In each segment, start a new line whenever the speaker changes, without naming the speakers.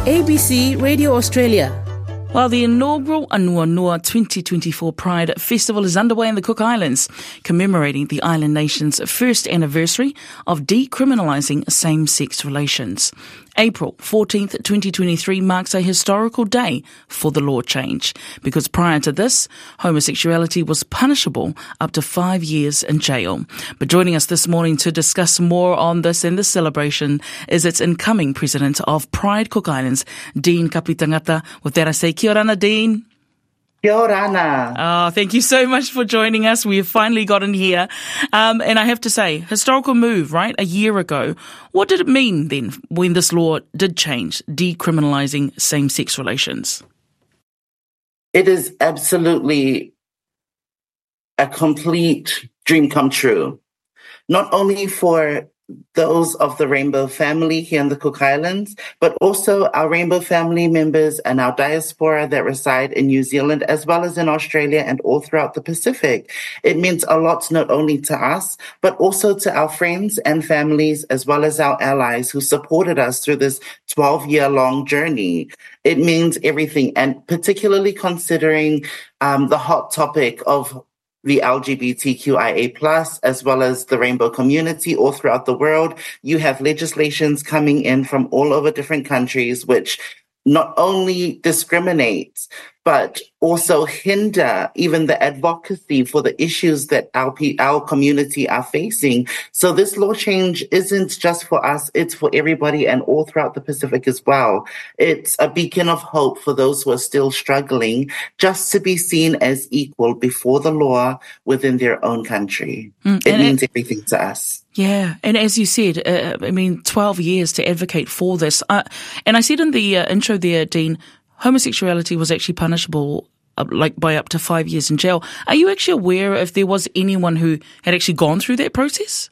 ABC Radio Australia.
Well, the inaugural Anuenua 2024 Pride Festival is underway in the Cook Islands, commemorating the island nation's first anniversary of decriminalising same-sex relations. April 14th, 2023 marks a historical day for the law change, because prior to this, homosexuality was punishable up to 5 years in jail. But joining us this morning to discuss more on this and this celebration is its incoming president of Pride Cook Islands, Dean Kapitangata. With that, I say kia ora, Dean.
Kia ora.
Oh, thank you so much for joining us. We have finally gotten here. And I have to say, historical move, right? A year ago. What did it mean then when this law did change, decriminalising same-sex relations?
It is absolutely a complete dream come true. Not only for those of the Rainbow family here in the Cook Islands, but also our Rainbow family members and our diaspora that reside in New Zealand, as well as in Australia and all throughout the Pacific. It means a lot not only to us, but also to our friends and families, as well as our allies who supported us through this 12-year-long journey. It means everything, and particularly considering the hot topic of the LGBTQIA+, as well as the rainbow community all throughout the world. You have legislations coming in from all over different countries, which not only discriminates, but also hinder even the advocacy for the issues that our community are facing. So this law change isn't just for us, it's for everybody and all throughout the Pacific as well. It's a beacon of hope for those who are still struggling just to be seen as equal before the law within their own country. It means everything to us.
Yeah, and as you said, 12 years to advocate for this. And I said in the intro there, Dean, homosexuality was actually punishable by up to 5 years in jail. Are you actually aware if there was anyone who had actually gone through that process?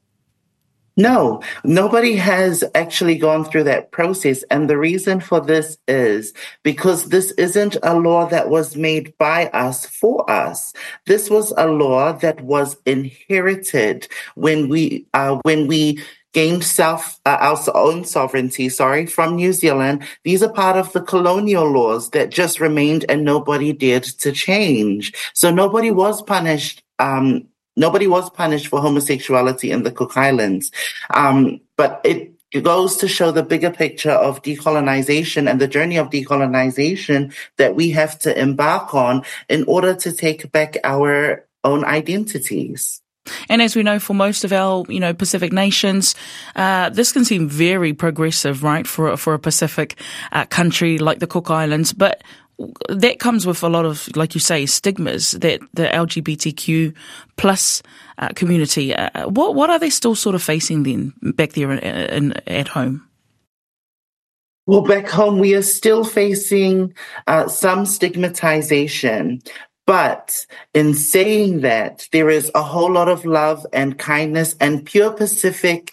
No, nobody has actually gone through that process. And the reason for this is because this isn't a law that was made by us for us. This was a law that was inherited when we gained our own sovereignty, from New Zealand. These are part of the colonial laws that just remained and nobody dared to change. So nobody was punished. Nobody was punished for homosexuality in the Cook Islands. But it goes to show the bigger picture of decolonization and the journey of decolonization that we have to embark on in order to take back our own identities.
And as we know, for most of our, Pacific nations, this can seem very progressive, right, for a Pacific country like the Cook Islands. But that comes with a lot of, like you say, stigmas that the LGBTQ plus community. What are they still sort of facing then back there at home?
Well, back home, we are still facing some stigmatization. But in saying that, there is a whole lot of love and kindness and pure Pacific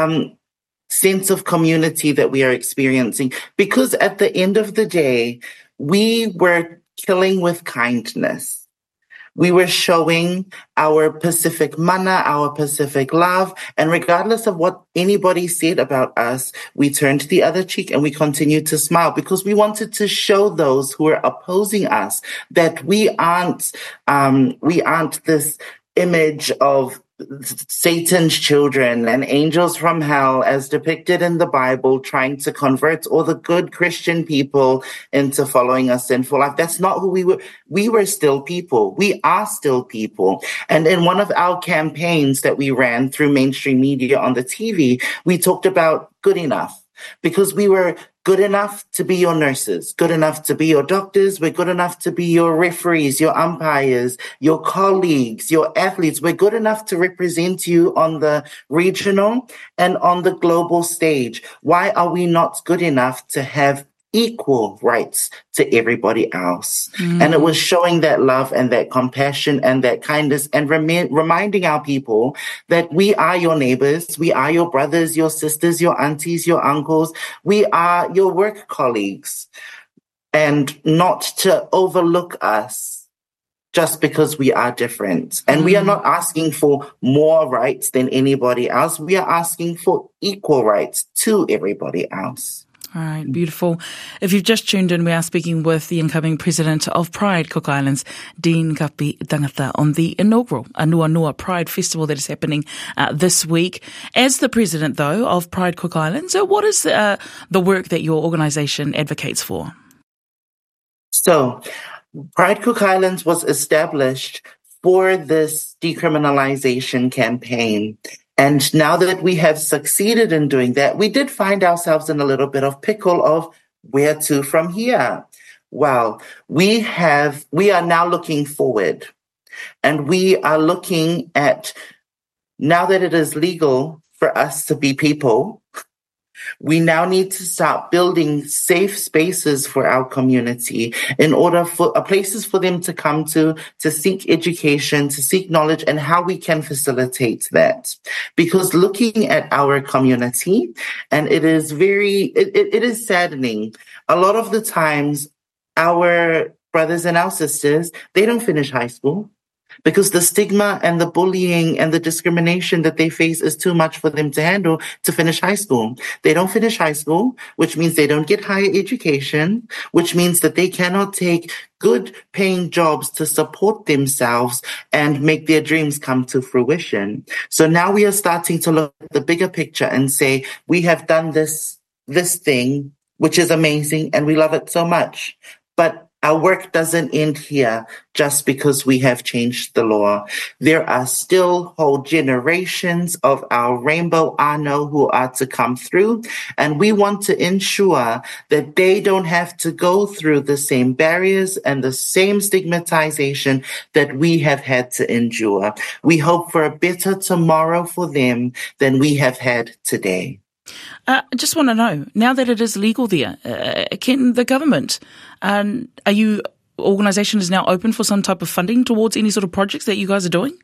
sense of community that we are experiencing. Because at the end of the day, we were killing with kindness. We were showing our Pacific mana, our Pacific love, and regardless of what anybody said about us, we turned the other cheek and we continued to smile because we wanted to show those who are opposing us that we aren't this image of Satan's children and angels from hell as depicted in the Bible, trying to convert all the good Christian people into following a sinful life. That's not who we were. We were still people. We are still people. And in one of our campaigns that we ran through mainstream media on the TV, we talked about good enough. Because we were good enough to be your nurses, good enough to be your doctors, we're good enough to be your referees, your umpires, your colleagues, your athletes. We're good enough to represent you on the regional and on the global stage. Why are we not good enough to have equal rights to everybody else? And it was showing that love and that compassion and that kindness and reminding our people that we are your neighbors, we are your brothers, your sisters, your aunties, your uncles, we are your work colleagues, and not to overlook us just because we are different. And we are not asking for more rights than anybody else. We are asking for equal rights to everybody else.
All right, beautiful. If you've just tuned in, we are speaking with the incoming president of Pride Cook Islands, Dean Kapi Tangata, on the inaugural Anuanua Pride Festival that is happening this week. As the president, though, of Pride Cook Islands, what is the work that your organisation advocates for?
So, Pride Cook Islands was established for this decriminalization campaign. And now that we have succeeded in doing that, we did find ourselves in a little bit of pickle of where to from here. Well, we are now looking forward, and we are looking at, now that it is legal for us to be people, we now need to start building safe spaces for our community in order for places for them to come to seek education, to seek knowledge, and how we can facilitate that. Because looking at our community, and it is it is saddening. A lot of the times, our brothers and our sisters, they don't finish high school, because the stigma and the bullying and the discrimination that they face is too much for them to handle to finish high school. They don't finish high school, which means they don't get higher education, which means that they cannot take good paying jobs to support themselves and make their dreams come to fruition. So now we are starting to look at the bigger picture and say, we have done this thing, which is amazing, and we love it so much. But our work doesn't end here just because we have changed the law. There are still whole generations of our rainbow Ano who are to come through, and we want to ensure that they don't have to go through the same barriers and the same stigmatization that we have had to endure. We hope for a better tomorrow for them than we have had today.
I just want to know, now that it is legal there, can the government, are you organisation is now open for some type of funding towards any sort of projects that you guys are doing?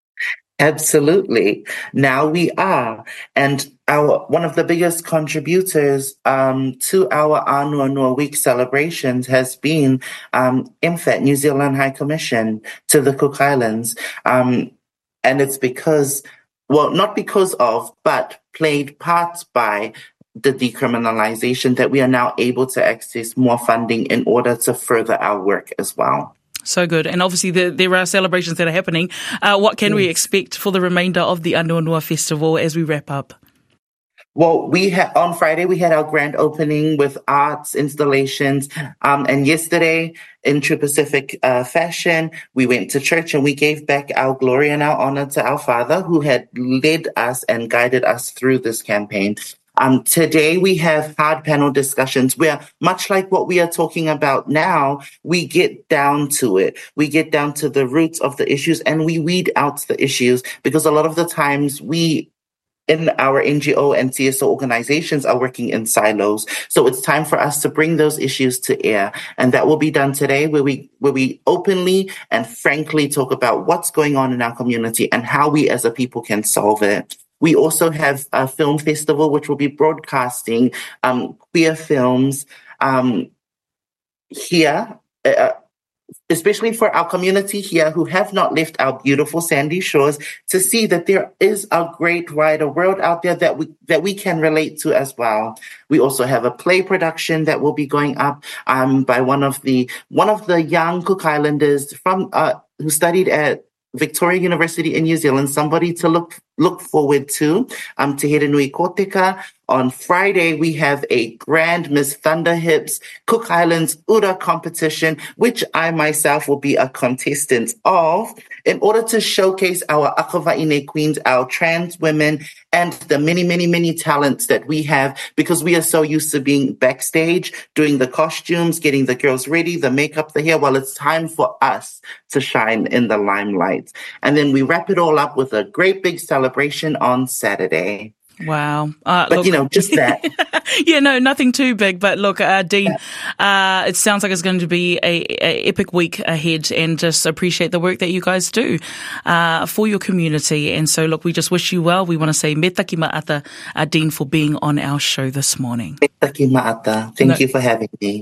Absolutely. Now we are. And one of the biggest contributors to our Anuanua Week celebrations has been MFAT, New Zealand High Commission to the Cook Islands. And it's because, well, not because of, but played parts by the decriminalization that we are now able to access more funding in order to further our work as well.
So good. And obviously there are celebrations that are happening. What can we expect for the remainder of the Anuanua Festival as we wrap up?
Well, on Friday, we had our grand opening with arts, installations, and yesterday, in true Pacific fashion, we went to church and we gave back our glory and our honor to our Father who had led us and guided us through this campaign. Today, we have hard panel discussions where, much like what we are talking about now, we get down to it. We get down to the roots of the issues and we weed out the issues, because a lot of the times we in our NGO and CSO organizations are working in silos. So it's time for us to bring those issues to air. And that will be done today, where we openly and frankly talk about what's going on in our community and how we as a people can solve it. We also have a film festival, which will be broadcasting queer films here, especially for our community here who have not left our beautiful sandy shores, to see that there is a great wider world out there that we can relate to as well. We also have a play production that will be going up by one of the young Cook Islanders from who studied at Victoria University in New Zealand, somebody to look forward to. Te Here Nui Koteka. On Friday, we have a grand Miss Thunderhips Cook Islands Ura competition, which I myself will be a contestant of, in order to showcase our Akawa'ine queens, our trans women, and the many, many, many talents that we have, because we are so used to being backstage, doing the costumes, getting the girls ready, the makeup, the hair. Well, it's time for us to shine in the limelight. And then we wrap it all up with a great big celebration on Saturday.
Wow.
But,
look,
just that.
Yeah, no, nothing too big. But look, Dean, it sounds like it's going to be a epic week ahead, and just appreciate the work that you guys do for your community. And so, look, we just wish you well. We want to say me taki ma'ata, Dean, for being on our show this morning.
Me taki ma'ata. Thank you for having me.